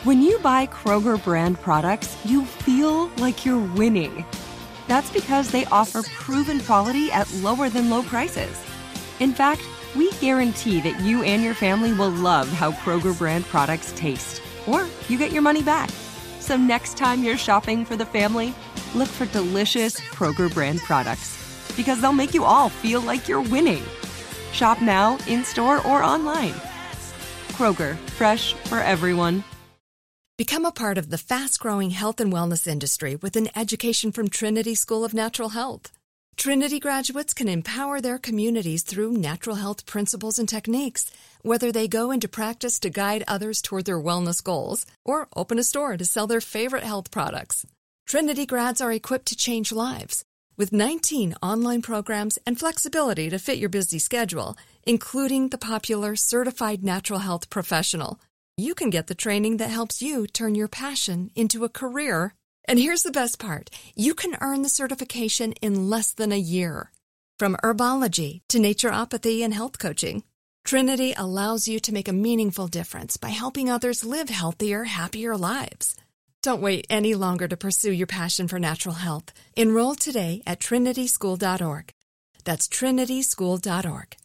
When you buy Kroger brand products, you feel like you're winning. That's because they offer proven quality at lower than low prices. In fact, we guarantee that you and your family will love how Kroger brand products taste, or you get your money back. So next time you're shopping for the family, look for delicious Kroger brand products, because they'll make you all feel like you're winning. Shop now, in-store, or online. Kroger, fresh for everyone. Become a part of the fast-growing health and wellness industry with an education from Trinity School of Natural Health. Trinity graduates can empower their communities through natural health principles and techniques, whether they go into practice to guide others toward their wellness goals or open a store to sell their favorite health products. Trinity grads are equipped to change lives with 19 online programs and flexibility to fit your busy schedule, including the popular Certified Natural Health Professional. You can get the training that helps you turn your passion into a career. And here's the best part. You can earn the certification in less than a year. From herbology to naturopathy and health coaching, Trinity allows you to make a meaningful difference by helping others live healthier, happier lives. Don't wait any longer to pursue your passion for natural health. Enroll today at trinityschool.org. That's trinityschool.org.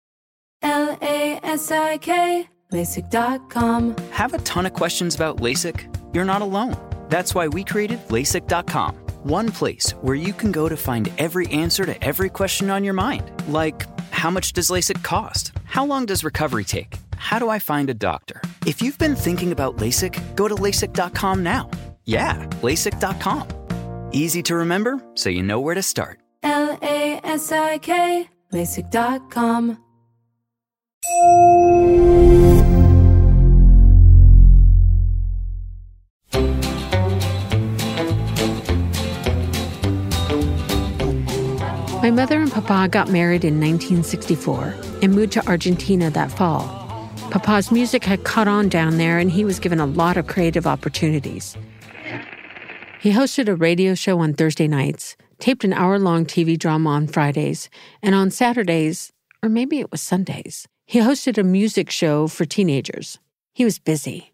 LASIK, LASIK.com. Have a ton of questions about LASIK? You're not alone. That's why we created LASIK.com. One place where you can go to find every answer to every question on your mind. Like, how much does LASIK cost? How long does recovery take? How do I find a doctor? If you've been thinking about LASIK, go to LASIK.com now. Yeah, LASIK.com. Easy to remember, so you know where to start. LASIK, LASIK.com. My mother and Papa got married in 1964 and moved to Argentina that fall. Papa's music had caught on down there, and he was given a lot of creative opportunities. He hosted a radio show on Thursday nights, taped an hour-long TV drama on Fridays, and on Saturdays, or maybe it was Sundays, he hosted a music show for teenagers. He was busy.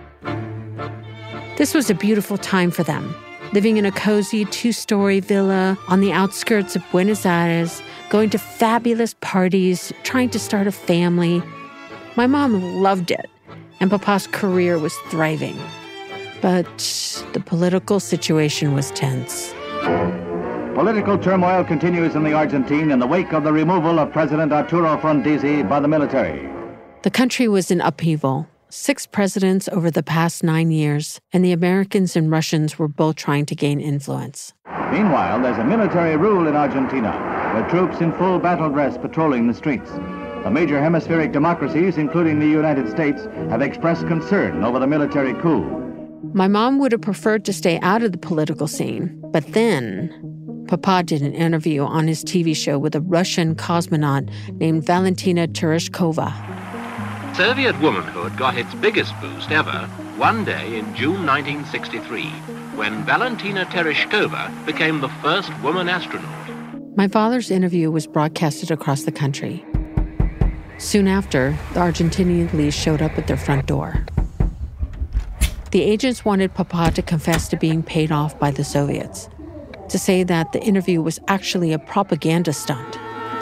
This was a beautiful time for them, living in a cozy 2-story villa on the outskirts of Buenos Aires, going to fabulous parties, trying to start a family. My mom loved it, and Papa's career was thriving. But the political situation was tense. Political turmoil continues in the Argentine in the wake of the removal of President Arturo Frondizi by the military. The country was in upheaval. 6 presidents over the past 9 years, and the Americans and Russians were both trying to gain influence. Meanwhile, there's a military rule in Argentina, with troops in full battle dress patrolling the streets. The major hemispheric democracies, including the United States, have expressed concern over the military coup. My mom would have preferred to stay out of the political scene, but then Papa did an interview on his TV show with a Russian cosmonaut named Valentina Tereshkova. Soviet womanhood got its biggest boost ever one day in June 1963, when Valentina Tereshkova became the first woman astronaut. My father's interview was broadcasted across the country. Soon after, the Argentinian police showed up at their front door. The agents wanted Papa to confess to being paid off by the Soviets, to say that the interview was actually a propaganda stunt.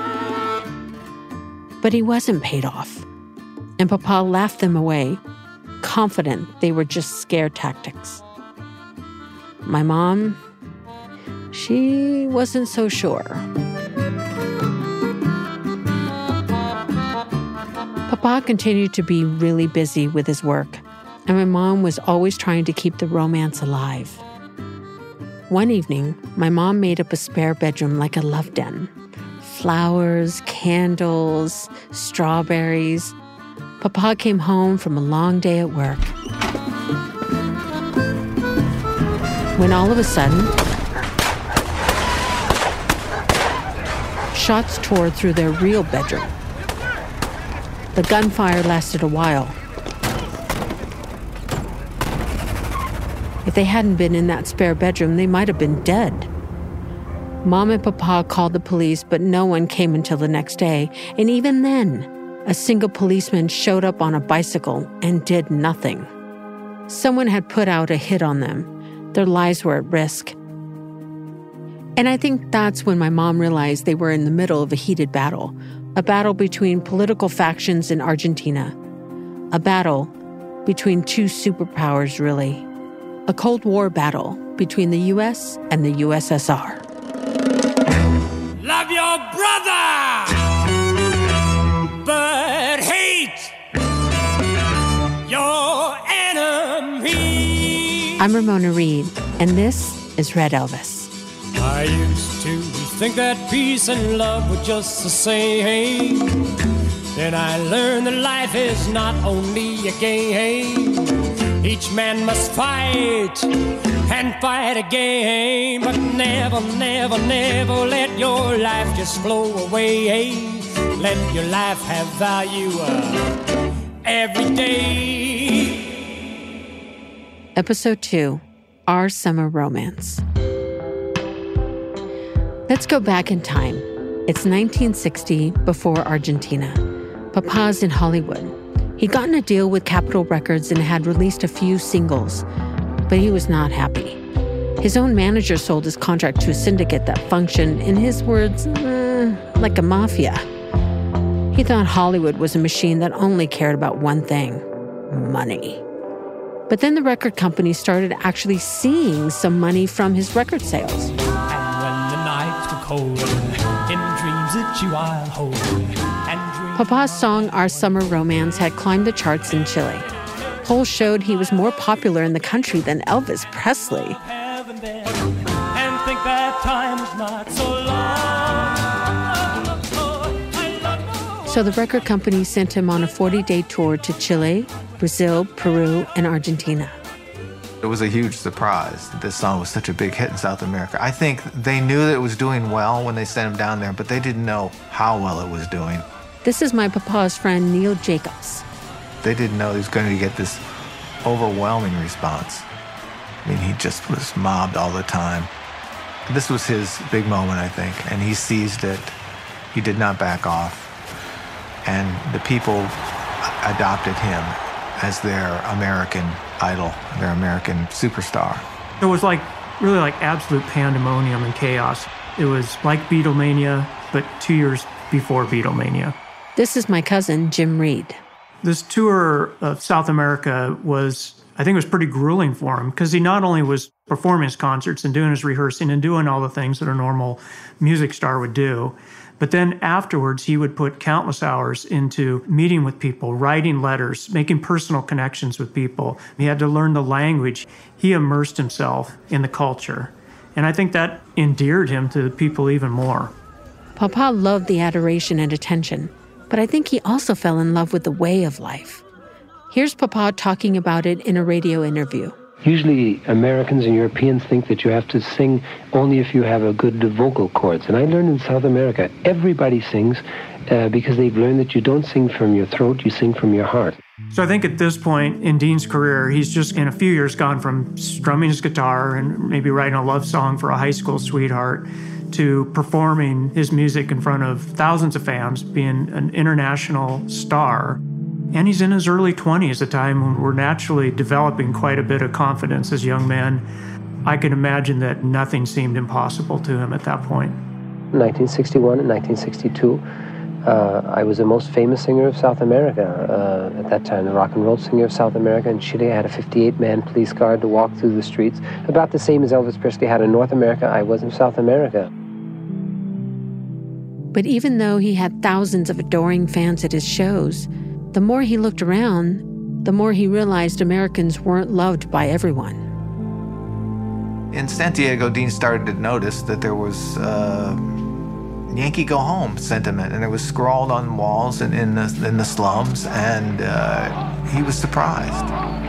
But he wasn't paid off, and Papa laughed them away, confident they were just scare tactics. My mom, she wasn't so sure. Papa continued to be really busy with his work, and my mom was always trying to keep the romance alive. One evening, my mom made up a spare bedroom like a love den. Flowers, candles, strawberries. Papa came home from a long day at work. When all of a sudden, shots tore through their real bedroom. The gunfire lasted a while. If they hadn't been in that spare bedroom, they might have been dead. Mom and Papa called the police, but no one came until the next day. And even then, a single policeman showed up on a bicycle and did nothing. Someone had put out a hit on them. Their lives were at risk. And I think that's when my mom realized they were in the middle of a heated battle, a battle between political factions in Argentina, a battle between two superpowers, really, a Cold War battle between the U.S. and the USSR. Love your brother, but hate your enemy. I'm Ramona Reed, and this is Red Elvis. I used to think that peace and love were just the same. Then I learned that life is not only a game. Each man must fight and fight again. But never, never, never let your life just flow away. Let your life have value every day. Episode 2, Our Summer Romance. Let's go back in time. It's 1960, before Argentina. Papa's in Hollywood. He'd gotten a deal with Capitol Records and had released a few singles, but he was not happy. His own manager sold his contract to a syndicate that functioned, in his words, like a mafia. He thought Hollywood was a machine that only cared about one thing: money. But then the record company started actually seeing some money from his record sales. In dreams that you I'll hold. Papa's song, Our Summer Romance, had climbed the charts in Chile. Polls showed he was more popular in the country than Elvis Presley. And think that time is not so long. So the record company sent him on a 40-day tour to Chile, Brazil, Peru, and Argentina. It was a huge surprise that this song was such a big hit in South America. I think they knew that it was doing well when they sent him down there, but they didn't know how well it was doing. This is my papa's friend, Neil Jacobs. They didn't know he was going to get this overwhelming response. I mean, he just was mobbed all the time. This was his big moment, I think, and he seized it. He did not back off. And the people adopted him as their American idol, their American superstar. It was really like absolute pandemonium and chaos. It was like Beatlemania, but 2 years before Beatlemania. This is my cousin, Jim Reed. This tour of South America was pretty grueling for him, because he not only was performing his concerts and doing his rehearsing and doing all the things that a normal music star would do, but then afterwards, he would put countless hours into meeting with people, writing letters, making personal connections with people. He had to learn the language. He immersed himself in the culture. And I think that endeared him to the people even more. Papa loved the adoration and attention, but I think he also fell in love with the way of life. Here's Papa talking about it in a radio interview. Usually Americans and Europeans think that you have to sing only if you have a good vocal cords. And I learned in South America, everybody sings because they've learned that you don't sing from your throat, you sing from your heart. So I think at this point in Dean's career, he's just in a few years gone from strumming his guitar and maybe writing a love song for a high school sweetheart to performing his music in front of thousands of fans, being an international star. And he's in his early 20s, a time when we're naturally developing quite a bit of confidence as young men. I can imagine that nothing seemed impossible to him at that point. In 1961 and 1962, I was the most famous singer of South America at that time, the rock and roll singer of South America. In Chile, I had a 58-man police guard to walk through the streets, about the same as Elvis Presley had in North America, I was in South America. But even though he had thousands of adoring fans at his shows, the more he looked around, the more he realized Americans weren't loved by everyone. In Santiago, Dean started to notice that there was Yankee Go Home sentiment, and it was scrawled on walls and in the slums, and he was surprised.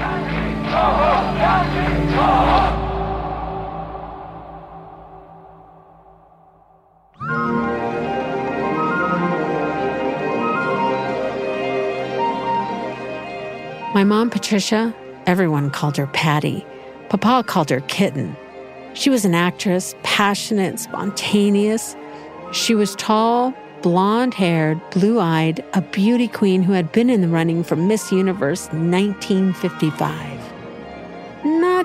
My mom, Patricia, everyone called her Patty. Papa called her Kitten. She was an actress, passionate, spontaneous. She was tall, blonde-haired, blue-eyed, a beauty queen who had been in the running for Miss Universe 1955.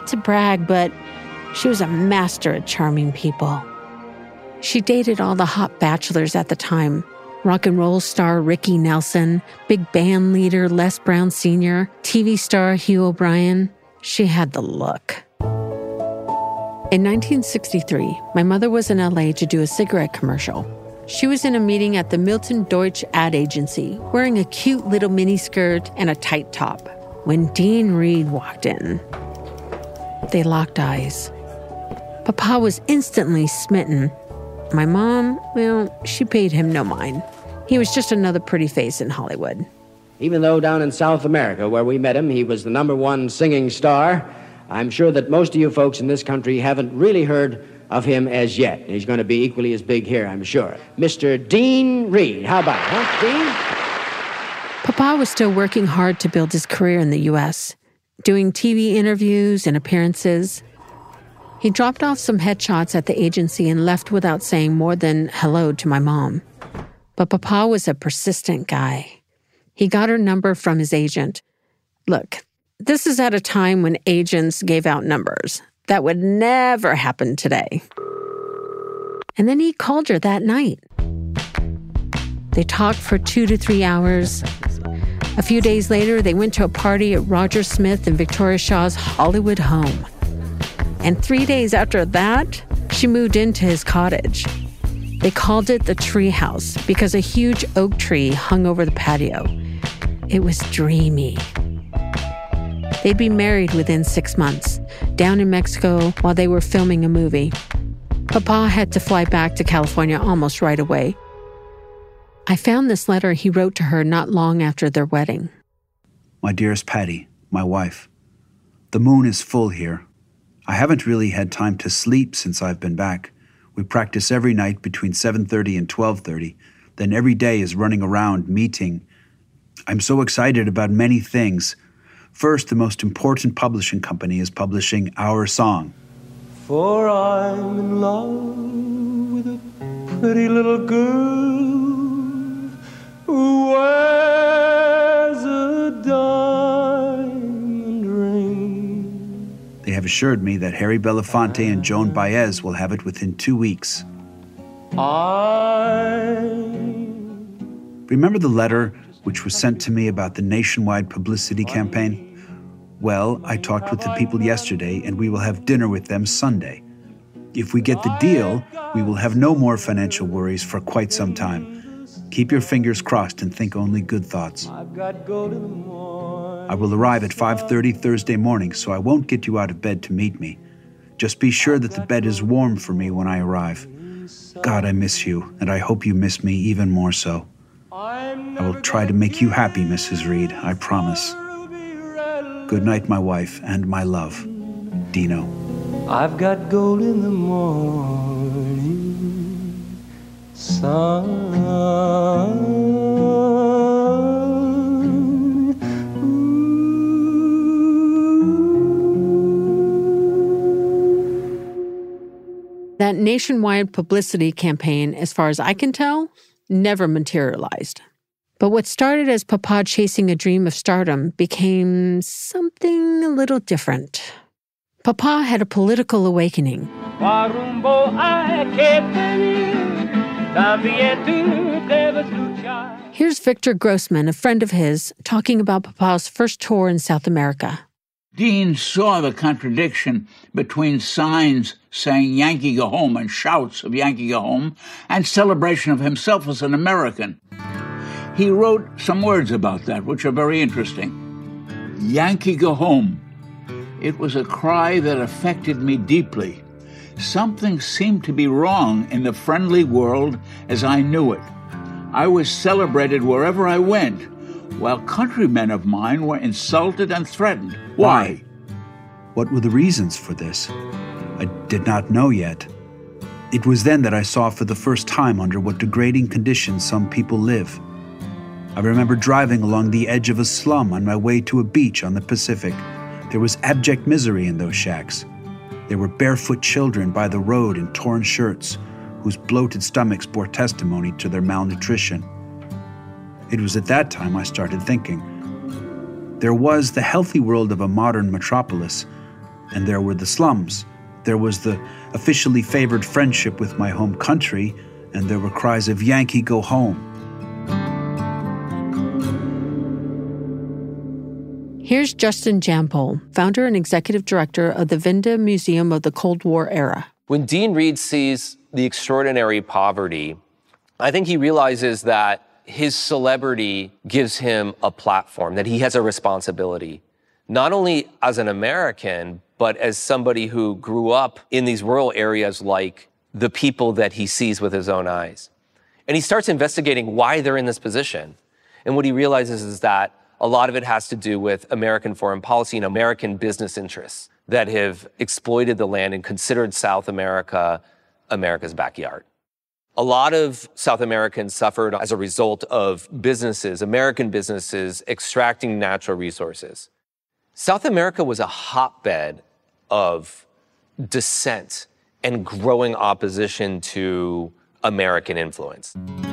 to brag, but she was a master at charming people. She dated all the hot bachelors at the time. Rock and roll star Ricky Nelson, big band leader Les Brown Sr., TV star Hugh O'Brien. She had the look. In 1963, my mother was in LA to do a cigarette commercial. She was in a meeting at the Milton Deutsch ad agency, wearing a cute little miniskirt and a tight top, when Dean Reed walked in. They locked eyes. Papa was instantly smitten. My mom, well, she paid him no mind. He was just another pretty face in Hollywood. Even though down in South America, where we met him, he was the #1 singing star, I'm sure that most of you folks in this country haven't really heard of him as yet. He's going to be equally as big here, I'm sure. Mr. Dean Reed. How about it, huh, Dean? Papa was still working hard to build his career in the U.S., doing TV interviews and appearances. He dropped off some headshots at the agency and left without saying more than hello to my mom. But Papa was a persistent guy. He got her number from his agent. Look, this is at a time when agents gave out numbers. That would never happen today. And then he called her that night. They talked for 2 to 3 hours. A few days later, they went to a party at Roger Smith and Victoria Shaw's Hollywood home. And 3 days after that, she moved into his cottage. They called it the tree house because a huge oak tree hung over the patio. It was dreamy. They'd be married within 6 months, down in Mexico while they were filming a movie. Papa had to fly back to California almost right away. I found this letter he wrote to her not long after their wedding. My dearest Patty, my wife, the moon is full here. I haven't really had time to sleep since I've been back. We practice every night between 7:30 and 12:30. Then every day is running around, meeting. I'm so excited about many things. First, the most important publishing company is publishing our song. For I'm in love with a pretty little girl who wears a diamond ring. They have assured me that Harry Belafonte and Joan Baez will have it within 2 weeks. Remember the letter which was sent to me about the nationwide publicity campaign? Well, I talked with the people yesterday, and we will have dinner with them Sunday. If we get the deal, we will have no more financial worries for quite some time. Keep your fingers crossed and think only good thoughts. I will arrive at 5:30 Thursday morning, so I won't get you out of bed to meet me. Just be sure that the bed is warm for me when I arrive. God, I miss you, and I hope you miss me even more so. I will try to make you happy, Mrs. Reed, I promise. Good night, my wife, and my love, Dino. I've got gold in the morning sun. That nationwide publicity campaign, as far as I can tell, never materialized. But what started as Papa chasing a dream of stardom became something a little different. Papa had a political awakening. Here's Victor Grossman, a friend of his, talking about Papa's first tour in South America. Dean saw the contradiction between signs saying Yankee go home and shouts of Yankee go home and celebration of himself as an American. He wrote some words about that, which are very interesting. Yankee go home. It was a cry that affected me deeply. Something seemed to be wrong in the friendly world as I knew it. I was celebrated wherever I went, while countrymen of mine were insulted and threatened. Why? What were the reasons for this? I did not know yet. It was then that I saw for the first time under what degrading conditions some people live. I remember driving along the edge of a slum on my way to a beach on the Pacific. There was abject misery in those shacks. There were barefoot children by the road in torn shirts, whose bloated stomachs bore testimony to their malnutrition. It was at that time I started thinking. There was the healthy world of a modern metropolis, And there were the slums. There was the officially favored friendship with my home country, and there were cries of "Yankee, go home." Here's Justin Jampol, founder and executive director of the Vinda Museum of the Cold War Era. When Dean Reed sees the extraordinary poverty, I think he realizes that his celebrity gives him a platform, that he has a responsibility, not only as an American, but as somebody who grew up in these rural areas like the people that he sees with his own eyes. And he starts investigating why they're in this position. And what he realizes is that a lot of it has to do with American foreign policy and American business interests that have exploited the land and considered South America America's backyard. A lot of South Americans suffered as a result of businesses, American businesses, extracting natural resources. South America was a hotbed of dissent and growing opposition to American influence.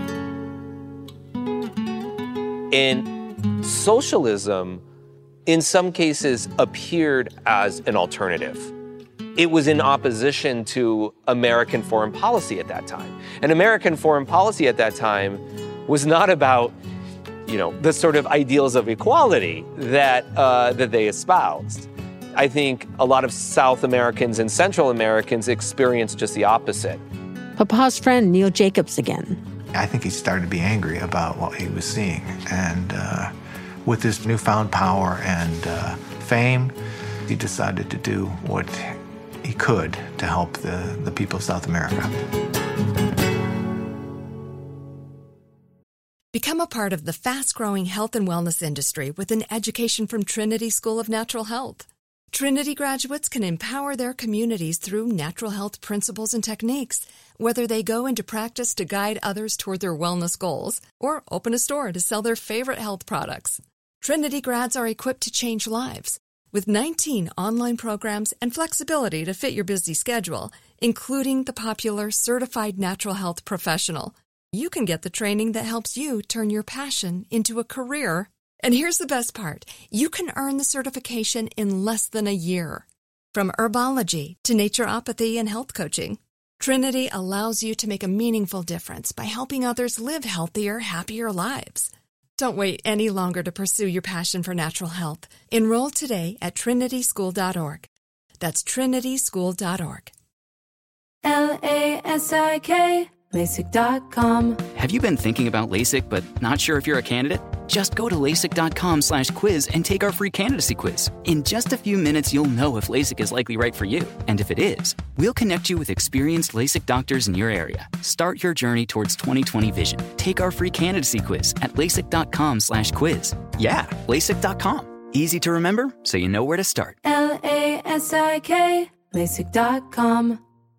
And socialism, in some cases, appeared as an alternative. It was in opposition to American foreign policy at that time. And American foreign policy at that time was not about, the sort of ideals of equality that they espoused. I think a lot of South Americans and Central Americans experienced just the opposite. Papa's friend Neil Jacobs again. I think he started to be angry about what he was seeing. And with his newfound power and fame, he decided to do what he could to help the people of South America. Become a part of the fast-growing health and wellness industry with an education from Trinity School of Natural Health. Trinity graduates can empower their communities through natural health principles and techniques, whether they go into practice to guide others toward their wellness goals or open a store to sell their favorite health products. Trinity grads are equipped to change lives with 19 online programs and flexibility to fit your busy schedule, including the popular Certified Natural Health Professional. You can get the training that helps you turn your passion into a career. And here's the best part. You can earn the certification in less than a year. From herbology to naturopathy and health coaching, Trinity allows you to make a meaningful difference by helping others live healthier, happier lives. Don't wait any longer to pursue your passion for natural health. Enroll today at trinityschool.org. That's trinityschool.org. LASIK, LASIK.com. Have you been thinking about LASIK but not sure if you're a candidate? Just go to LASIK.com/quiz and take our free candidacy quiz. In just a few minutes, you'll know if LASIK is likely right for you. And if it is, we'll connect you with experienced LASIK doctors in your area. Start your journey towards 20/20 vision. Take our free candidacy quiz at LASIK.com/quiz. Yeah, LASIK.com. Easy to remember, so you know where to start. LASIK, LASIK.com.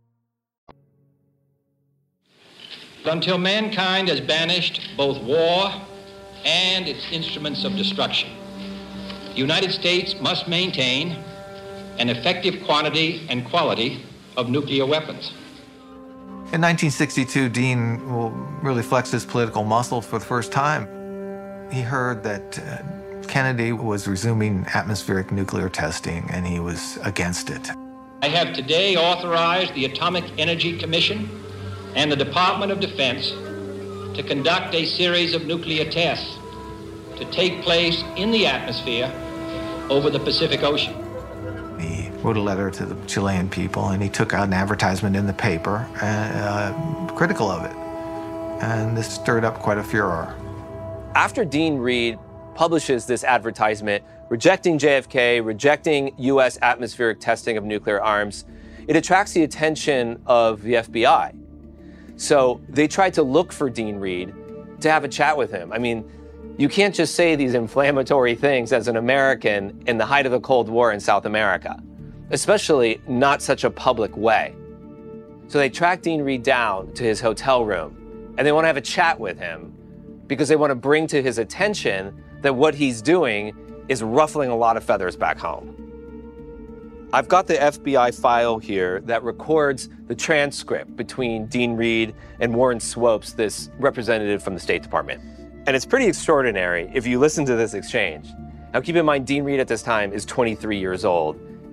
Until mankind has banished both war and its instruments of destruction, the United States must maintain an effective quantity and quality of nuclear weapons. In 1962, Dean really flexed his political muscle for the first time. He heard that Kennedy was resuming atmospheric nuclear testing, and he was against it. I have today authorized the Atomic Energy Commission and the Department of Defense to conduct a series of nuclear tests to take place in the atmosphere over the Pacific Ocean. He wrote a letter to the Chilean people, and he took out an advertisement in the paper critical of it. And this stirred up quite a furor. After Dean Reed publishes this advertisement rejecting JFK, rejecting U.S. atmospheric testing of nuclear arms, it attracts the attention of the FBI. So they tried to look for Dean Reed to have a chat with him. I mean, you can't just say these inflammatory things as an American in the height of the Cold War in South America, especially not such a public way. So they track Dean Reed down to his hotel room, and they want to have a chat with him because they want to bring to his attention that what he's doing is ruffling a lot of feathers back home. I've got the FBI file here that records the transcript between Dean Reed and Warren Swopes, this representative from the State Department. And it's pretty extraordinary if you listen to this exchange. Now keep in mind, Dean Reed at this time is 23 years old,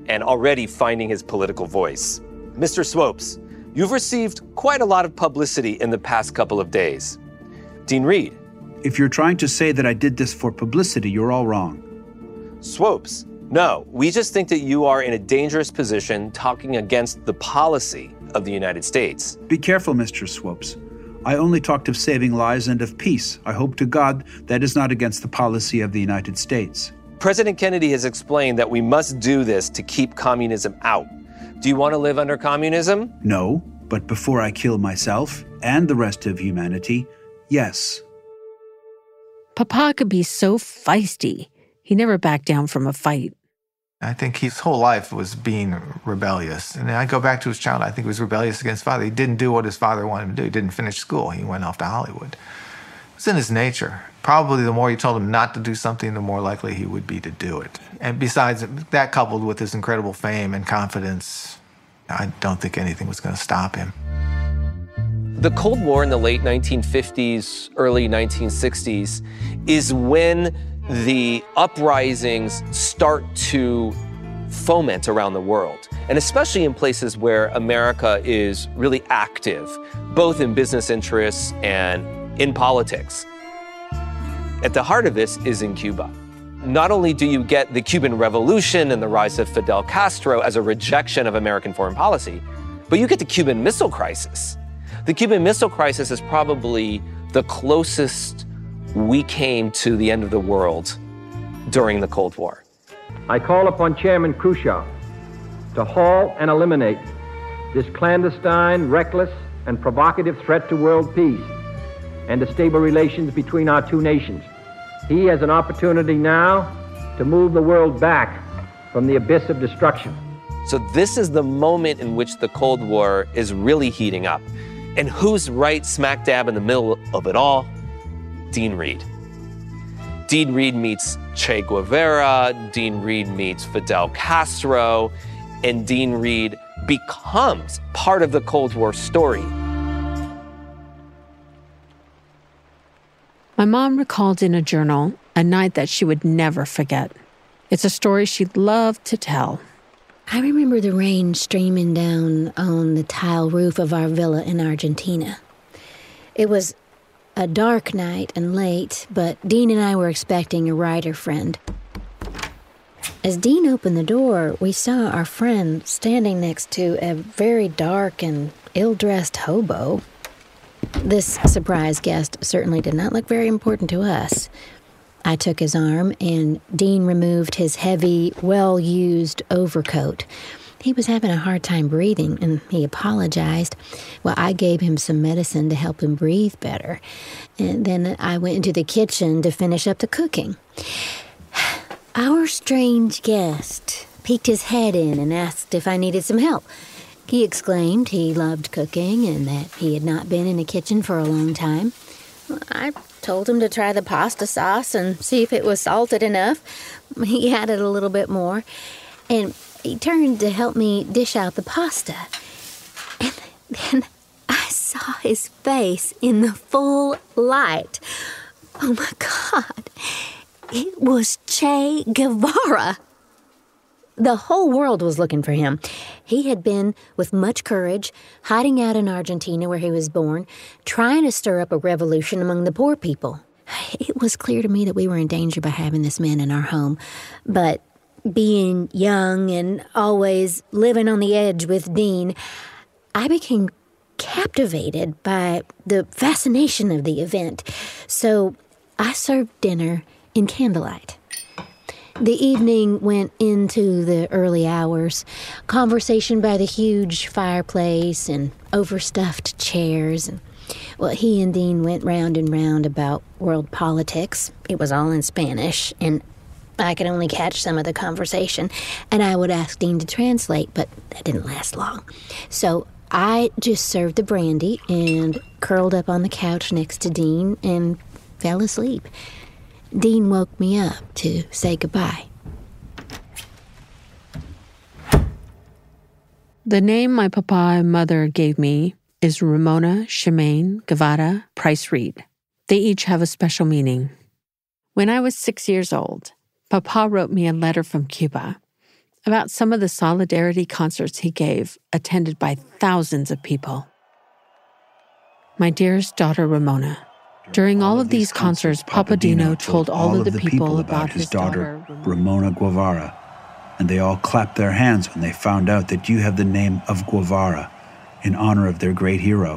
and already finding his political voice. Mr. Swopes, you've received quite a lot of publicity in the past couple of days. Dean Reed. If you're trying to say that I did this for publicity, you're all wrong. Swopes, no, we just think that you are in a dangerous position talking against the policy of the United States. Be careful, Mr. Swopes. I only talked of saving lives and of peace. I hope to God that is not against the policy of the United States. President Kennedy has explained that we must do this to keep communism out. Do you want to live under communism? No, but before I kill myself and the rest of humanity, yes. Papa could be so feisty. He never backed down from a fight. I think his whole life was being rebellious. And I go back to his childhood. I think he was rebellious against his father. He didn't do what his father wanted him to do. He didn't finish school. He went off to Hollywood. It was in his nature. Probably the more you told him not to do something, the more likely he would be to do it. And besides that, coupled with his incredible fame and confidence, I don't think anything was going to stop him. The Cold War in the late 1950s, early 1960s is when the uprisings start to foment around the world, and especially in places where America is really active, both in business interests and in politics. At the heart of this is in Cuba. Not only do you get the Cuban Revolution and the rise of Fidel Castro as a rejection of American foreign policy, but you get the Cuban Missile Crisis. The Cuban Missile Crisis is probably the closest we came to the end of the world during the Cold War. I call upon Chairman Khrushchev to halt and eliminate this clandestine, reckless, and provocative threat to world peace and to stable relations between our two nations. He has an opportunity now to move the world back from the abyss of destruction. So this is the moment in which the Cold War is really heating up. And who's right smack dab in the middle of it all? Dean Reed. Dean Reed meets Che Guevara, Dean Reed meets Fidel Castro, and Dean Reed becomes part of the Cold War story. My mom recalled in a journal a night that she would never forget. It's a story she'd love to tell. I remember the rain streaming down on the tile roof of our villa in Argentina. It was a dark night and late, but Dean and I were expecting a writer friend. As Dean opened the door, we saw our friend standing next to a very dark and ill-dressed hobo. This surprise guest certainly did not look very important to us. I took his arm, and Dean removed his heavy, well-used overcoat. He was having a hard time breathing, and he apologized. Well, I gave him some medicine to help him breathe better. And then I went into the kitchen to finish up the cooking. Our strange guest peeked his head in and asked if I needed some help. He exclaimed he loved cooking and that he had not been in a kitchen for a long time. I told him to try the pasta sauce and see if it was salted enough. He added a little bit more, and he turned to help me dish out the pasta. And then I saw his face in the full light. Oh my God, it was Che Guevara. The whole world was looking for him. He had been, with much courage, hiding out in Argentina where he was born, trying to stir up a revolution among the poor people. It was clear to me that we were in danger by having this man in our home, but being young and always living on the edge with Dean, I became captivated by the fascination of the event. So I served dinner in candlelight. The evening went into the early hours. Conversation by the huge fireplace and overstuffed chairs. And, he and Dean went round and round about world politics. It was all in Spanish, and I could only catch some of the conversation. And I would ask Dean to translate, but that didn't last long. So I just served the brandy and curled up on the couch next to Dean and fell asleep. Dean woke me up to say goodbye. The name my papa and mother gave me is Ramona Shemaine Guevara Price Reed. They each have a special meaning. When I was 6 years old, Papa wrote me a letter from Cuba. about some of the solidarity concerts he gave, attended by thousands of people. My dearest daughter, Ramona. During all of these concerts, Papa Dino told all of the people about his daughter, Ramona Guevara, and they all clapped their hands when they found out that you have the name of Guevara in honor of their great hero.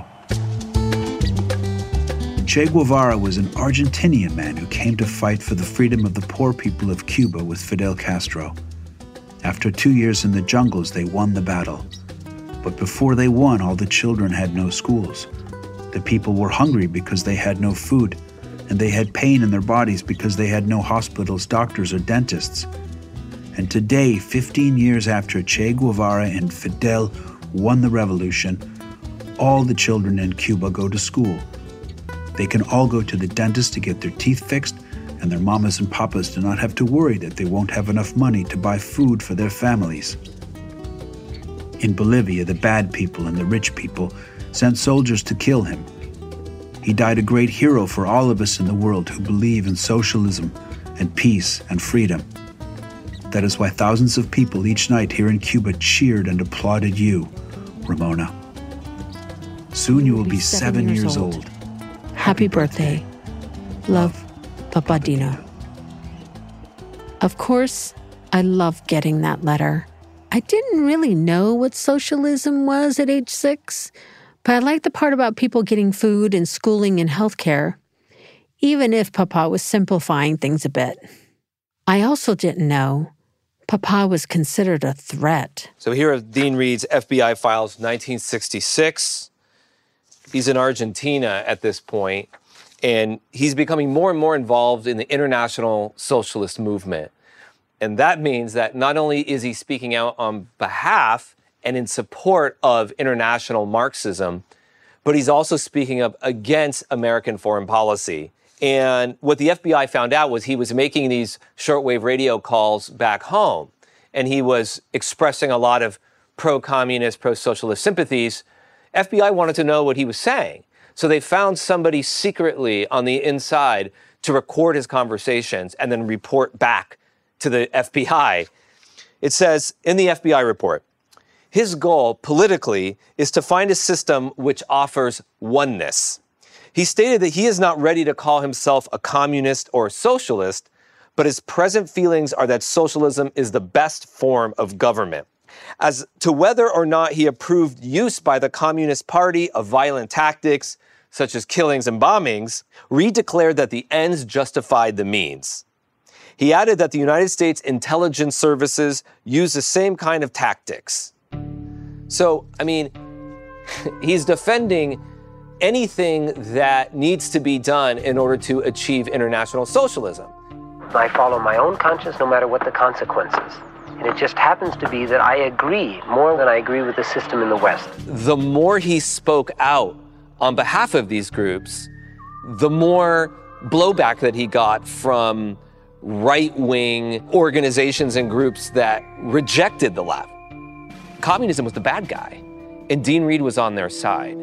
Che Guevara was an Argentinian man who came to fight for the freedom of the poor people of Cuba with Fidel Castro. After 2 years in the jungles, they won the battle. But before they won, all the children had no schools. The people were hungry because they had no food, and they had pain in their bodies because they had no hospitals, doctors, or dentists. And today, 15 years after Che Guevara and Fidel won the revolution, all the children in Cuba go to school. They can all go to the dentist to get their teeth fixed, and their mamas and papas do not have to worry that they won't have enough money to buy food for their families. In Bolivia, the bad people and the rich people sent soldiers to kill him. He died a great hero for all of us in the world who believe in socialism and peace and freedom. That is why thousands of people each night here in Cuba cheered and applauded you, Ramona. Soon you will be 7 years old. Happy birthday. Love, Papa Dino. Of course, I loved getting that letter. I didn't really know what socialism was at age 6, but I liked the part about people getting food and schooling and healthcare, even if Papa was simplifying things a bit. I also didn't know Papa was considered a threat. So here are Dean Reed's FBI files, 1966. He's in Argentina at this point, and he's becoming more and more involved in the international socialist movement. And that means that not only is he speaking out on behalf and in support of international Marxism, but he's also speaking up against American foreign policy. And what the FBI found out was he was making these shortwave radio calls back home, and he was expressing a lot of pro-communist, pro-socialist sympathies. FBI wanted to know what he was saying. So they found somebody secretly on the inside to record his conversations and then report back to the FBI. It says in the FBI report, his goal politically is to find a system which offers oneness. He stated that he is not ready to call himself a communist or a socialist, but his present feelings are that socialism is the best form of government. As to whether or not he approved use by the Communist Party of violent tactics, such as killings and bombings, Reed declared that the ends justified the means. He added that the United States intelligence services use the same kind of tactics. So, I mean, he's defending anything that needs to be done in order to achieve international socialism. I follow my own conscience no matter what the consequences. And it just happens to be that I agree more than I agree with the system in the West. The more he spoke out on behalf of these groups, the more blowback that he got from right-wing organizations and groups that rejected the left. Communism was the bad guy, and Dean Reed was on their side.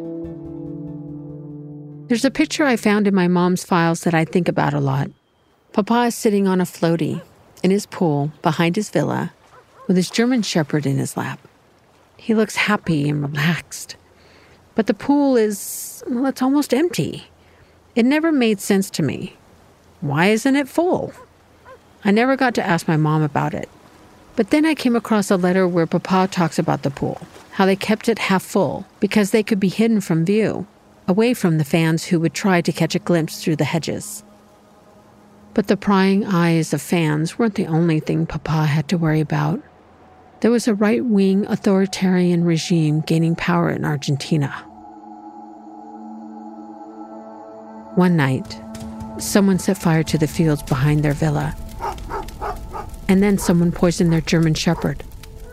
There's a picture I found in my mom's files that I think about a lot. Papa is sitting on a floaty in his pool behind his villa with his German Shepherd in his lap. He looks happy and relaxed. But the pool is, well, it's almost empty. It never made sense to me. Why isn't it full? I never got to ask my mom about it. But then I came across a letter where Papa talks about the pool, how they kept it half full because they could be hidden from view, away from the fans who would try to catch a glimpse through the hedges. But the prying eyes of fans weren't the only thing Papa had to worry about. There was a right-wing authoritarian regime gaining power in Argentina. One night, someone set fire to the fields behind their villa, and then someone poisoned their German Shepherd.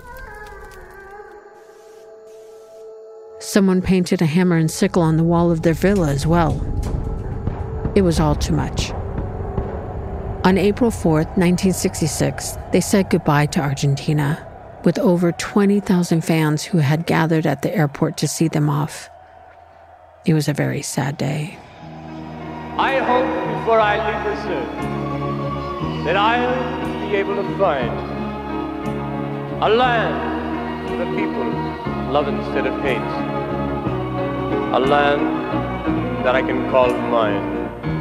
Someone painted a hammer and sickle on the wall of their villa as well. It was all too much. On April 4th, 1966, they said goodbye to Argentina, with over 20,000 fans who had gathered at the airport to see them off. It was a very sad day. I hope before I leave this earth that I'll be able to find A land the peoples love instead of hate. A land that I can call mine.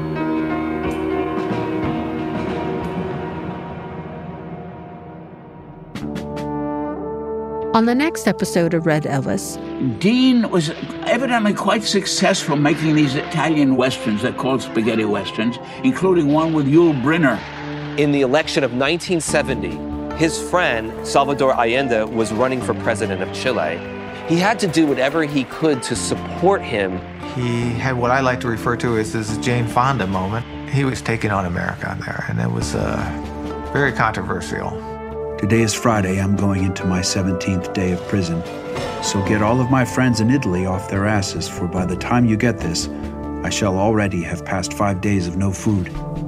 On the next episode of Red Elvis, Dean was evidently quite successful making these Italian westerns they're called spaghetti westerns, including one with Yul Brynner. In the election of 1970, his friend, Salvador Allende, was running for president of Chile. He had to do whatever he could to support him. He had what I like to refer to as this Jane Fonda moment. He was taking on America there, and it was very controversial. Today is Friday. I'm going into my 17th day of prison. So get all of my friends in Italy off their asses, for by the time you get this, I shall already have passed 5 days of no food.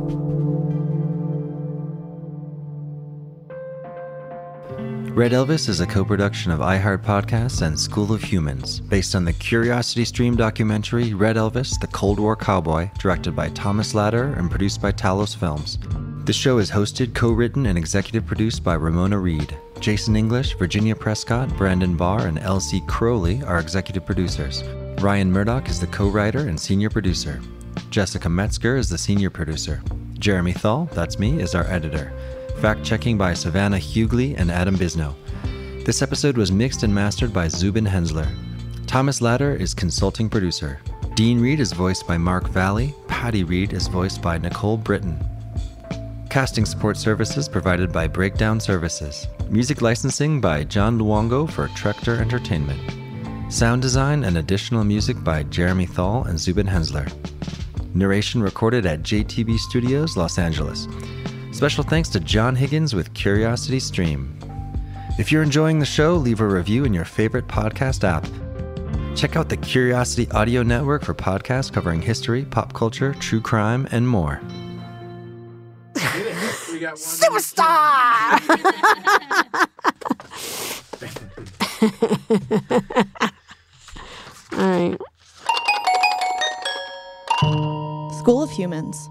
Red Elvis is a co-production of iHeart Podcasts and School of Humans, based on the CuriosityStream documentary Red Elvis, The Cold War Cowboy, directed by Thomas Latter and produced by Talos Films. The show is hosted, co-written, and executive produced by Ramona Reed. Jason English, Virginia Prescott, Brandon Barr, and Elsie Crowley are executive producers. Ryan Murdoch is the co-writer and senior producer. Jessica Metzger is the senior producer. Jeremy Thal, that's me, is our editor. Fact-checking by Savannah Hughley and Adam Bisno. This episode was mixed and mastered by Zubin Hensler. Thomas Latter is consulting producer. Dean Reed is voiced by Mark Valley. Patty Reed is voiced by Nicole Britton. Casting support services provided by Breakdown Services. Music licensing by John Luongo for Trector Entertainment. Sound design and additional music by Jeremy Thal and Zubin Hensler. Narration recorded at JTB Studios, Los Angeles. Special thanks to John Higgins with CuriosityStream. If you're enjoying the show, leave a review in your favorite podcast app. Check out the Curiosity Audio Network for podcasts covering history, pop culture, true crime, and more. Superstar! All right. School of Humans.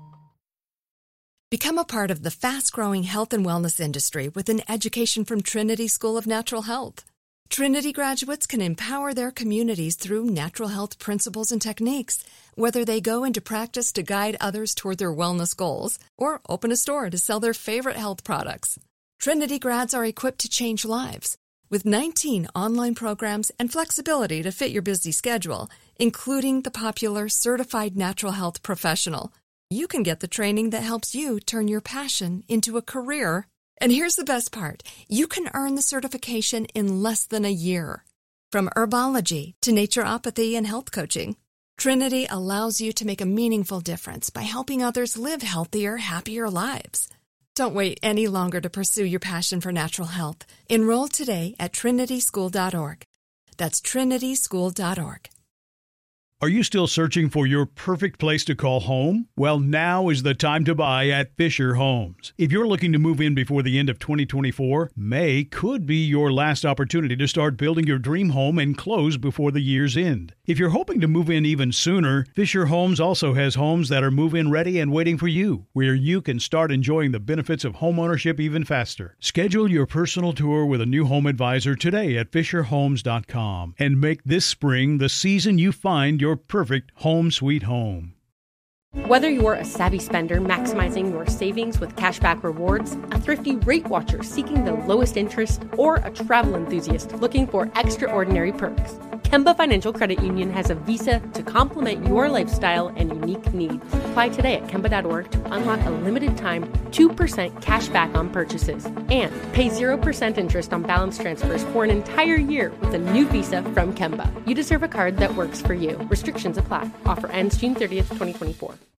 Become a part of the fast-growing health and wellness industry with an education from Trinity School of Natural Health. Trinity graduates can empower their communities through natural health principles and techniques, whether they go into practice to guide others toward their wellness goals or open a store to sell their favorite health products. Trinity grads are equipped to change lives with 19 online programs and flexibility to fit your busy schedule, including the popular Certified Natural Health Professional. You can get the training that helps you turn your passion into a career. And here's the best part. You can earn the certification in less than a year. From herbology to naturopathy and health coaching, Trinity allows you to make a meaningful difference by helping others live healthier, happier lives. Don't wait any longer to pursue your passion for natural health. Enroll today at trinityschool.org. That's trinityschool.org. Are you still searching for your perfect place to call home? Well, now is the time to buy at Fisher Homes. If you're looking to move in before the end of 2024, May could be your last opportunity to start building your dream home and close before the year's end. If you're hoping to move in even sooner, Fisher Homes also has homes that are move-in ready and waiting for you, where you can start enjoying the benefits of homeownership even faster. Schedule your personal tour with a new home advisor today at FisherHomes.com and make this spring the season you find your perfect home sweet home. Whether you're a savvy spender maximizing your savings with cashback rewards, a thrifty rate watcher seeking the lowest interest, or a travel enthusiast looking for extraordinary perks, Kemba Financial Credit Union has a visa to complement your lifestyle and unique needs. Apply today at Kemba.org to unlock a limited time 2% cash back on purchases and pay 0% interest on balance transfers for an entire year with a new visa from Kemba. You deserve a card that works for you. Restrictions apply. Offer ends June 30th, 2024.